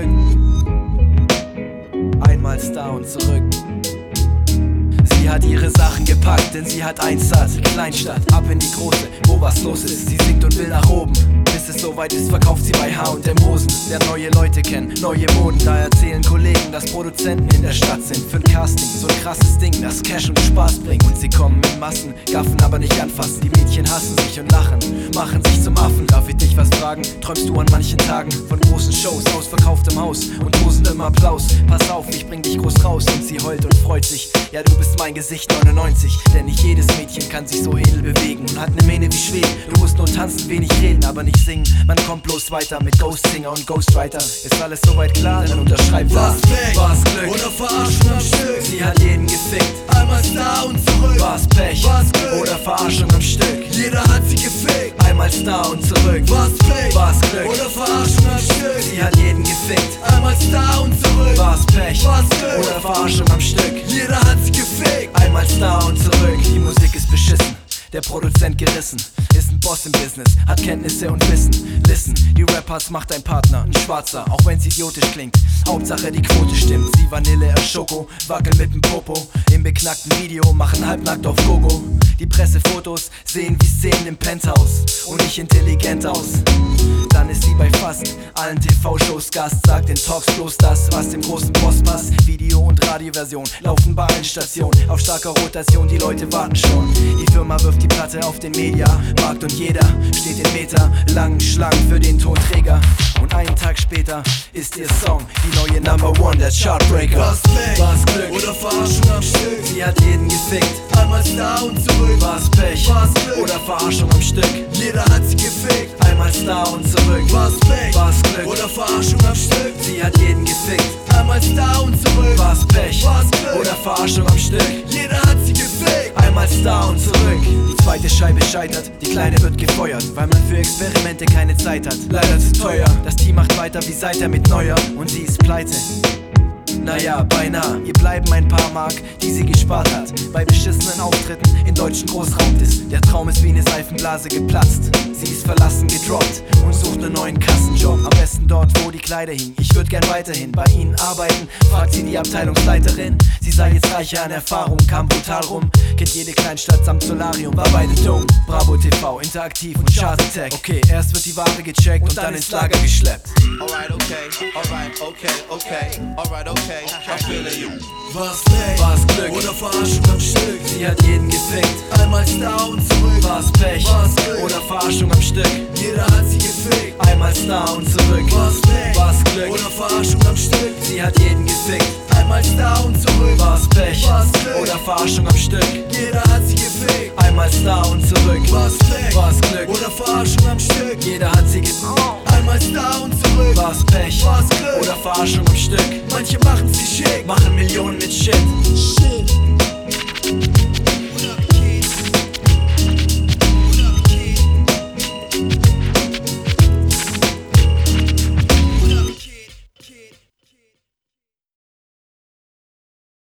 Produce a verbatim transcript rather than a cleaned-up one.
Einmal Star und zurück. Sie hat ihre Sachen gepackt, denn sie hat eins satt. Kleinstadt, ab in die große, wo was los ist. Sie singt und will nach oben. Bis es soweit ist, verkauft sie bei H und M Hosen. Lernt neue Leute kennen, neue Moden. Da erzählen Kollegen, dass Produzenten in der Stadt sind für ein Casting. So ein krasses Ding, das Cash und Spaß bringt. Und sie kommen in Massen, gaffen aber nicht anfassen. Die Mädchen hassen sich und lachen, machen sich zum Affen. Darf ich dich was fragen? Träumst du an manchen Tagen von großen Shows, ausverkauftem Haus und tosendem Applaus? Pass auf, ich bring dich groß raus. Und sie heult und freut sich. Ja, du bist mein Gesicht neunundneunzig. Denn nicht jedes Mädchen kann sich so edel bewegen und hat ne Mähne wie Schweden. Du musst nur tanzen, wenig reden, aber nicht singen. Man kommt bloß weiter mit Ghost Singer und Ghostwriter. Ist alles soweit klar, dann unterschreib was. War's Glück oder Verarschung am Stück. Sie hat jeden gefickt. Einmal Star und zurück. War's Pech war's Glück oder Verarschung am Stück. Jeder hat sie gefickt. Einmal Star und zurück. War's Pech war's Glück oder Verarschung am Stück. Sie hat jeden gefickt. Einmal Star und zurück. War's Pech war's Glück oder Verarschung am Stück. Jeder hat sie gefickt. Einmal Star und zurück. Die Musik ist beschissen, der Produzent gerissen. Ist ein Boss im Business, hat Kenntnisse und Wissen. Listen, die Rappers macht ein Partner, ein Schwarzer, auch wenn's idiotisch klingt. Hauptsache die Quote stimmt. Sie Vanille, er Schoko, wackeln mit dem Popo. Im beknackten Video machen halbnackt auf Gogo. Die Pressefotos sehen wie Szenen im Penthouse und nicht intelligent aus. Dann ist sie bei fast allen T V-Shows Gast. Sagt in Talks bloß das, was dem großen Boss passt. Video- und Radioversion laufen bei allen Stationen auf starker Rotation, die Leute warten schon. Die Firma wirft die Platte auf den Mediamarkt und jeder steht in Meter langen Schlangen für den Tonträger. Und einen Tag später ist ihr Song die neue Number One, der Chartbreaker. War's Pech war's Glück oder Verarschung am Stück. Sie hat jeden gefickt. Einmal Star und zurück. War's Pech war's Glück oder Verarschung am Stück. Jeder hat sie gefickt. Einmal Star und zurück. War's Pech war's Glück oder Verarschung am Stück. Sie hat jeden gefickt. Einmal Star und zurück. War's Pech war's Glück oder Verarschung am Stück. Jeder hat sie gefickt. Einmal Star und zurück. Die zweite Scheibe scheitert, die Kleine wird gefeuert, weil man für Experimente keine Zeit hat. Leider zu teuer. Das Team macht weiter wie seither mit Neuer und sie ist pleite. Naja, beinahe. Ihr bleiben ein paar Mark, die sie gespart hat. Bei beschissenen Auftritten in deutschen Großraumdiss. Der Traum ist wie eine Seifenblase geplatzt. Sie ist verlassen, gedroppt und sucht einen neuen Kassenjob. Am besten dort, wo die Kleider hingen. Ich würd gern weiterhin bei ihnen arbeiten, fragt sie die Abteilungsleiterin. Sie sei jetzt reicher an Erfahrung, kam brutal rum. Kennt jede Kleinstadt samt Solarium, war beide dumm. Bravo T V, interaktiv und Chart Attack. Okay, erst wird die Ware gecheckt und, und dann ins Lager geschleppt. Alright, okay, alright, okay, okay, alright, okay, I'm feeling you. War's Pech war's Glück oder Verarschung am Stück. Sie hat jeden gefickt. Einmal Star und zurück. War's Pech war's Glück oder Verarschung am Stück. Jeder hat sie gefickt. Einmal Star und zurück. War's Pech war's Glück oder Verarschung am Stück. Sie hat jeden gefickt. Einmal Star und zurück. War's Pech war's Glück oder Verarschung am Stück. Jeder hat sie gefickt. Einmal Star und zurück. War's